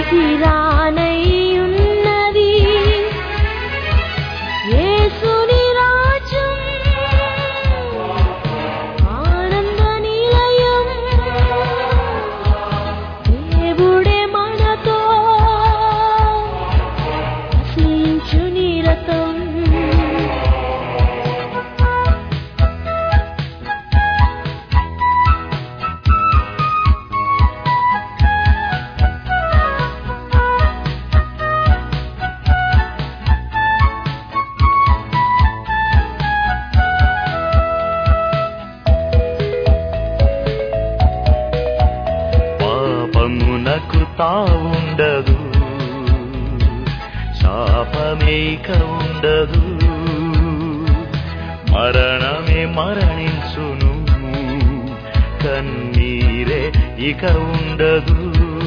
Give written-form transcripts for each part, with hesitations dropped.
స్థితి రానయ్యున్నది. యేసుని రాజ్యం ఆనంద నిలయం. దేవుడే మనతో వసించు నిరతం. పాపమునకు తావుండదు, శాపమేక ఉండదు. మరణమే మరణించును, కన్నీరే ఇక ఉండదు.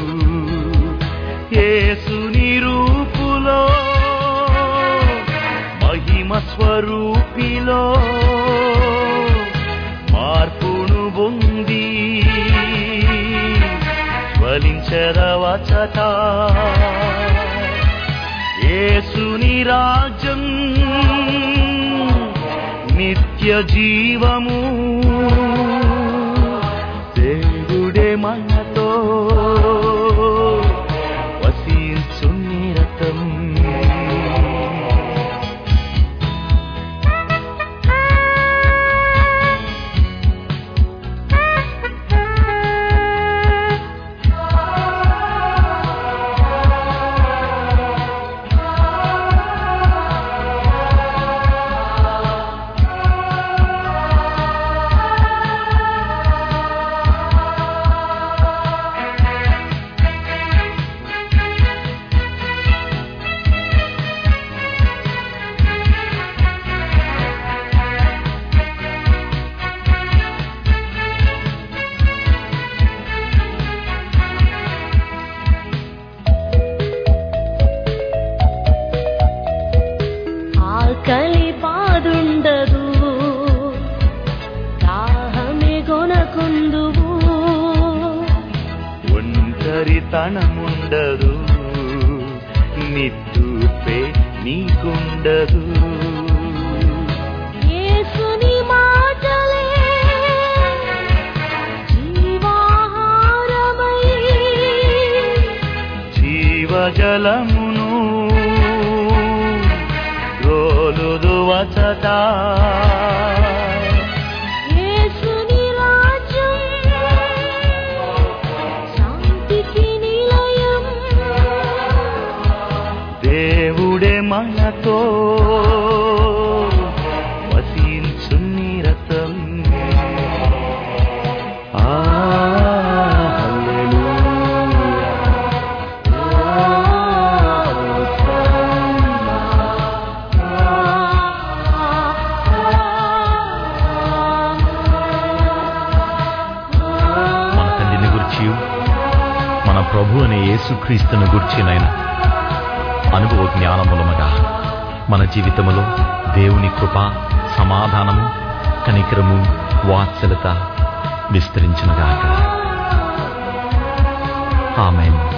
యేసుని రూపులో మహిమ స్వరూపిలో మార్పును పొంది ఫలించదవచట. యేసుని రాజ్యం నిత్య జీవము. దేవుడే మనతో వసించు నిరతం. ఆకలి బాదుండదు, దాహమే గొనకుందువు. ఒంటరితనముండదు, నిట్టూర్పే నీకుండదు. యేసుని మాటలే జీవాహారమై జీవజలమును రోలుదువచట. యేసుని రాజ్యం శాంతికి నిలయం. దేవుడే మనతో వసించు నిరతం. మన ప్రభు అనే యేసుక్రీస్తును గూర్చినైన అనుభవ జ్ఞానములమగా మన జీవితములో దేవుని కృప, సమాధానము, కనికరము, వాత్సల్యత విస్తరించునుగాక. ఆమేన్.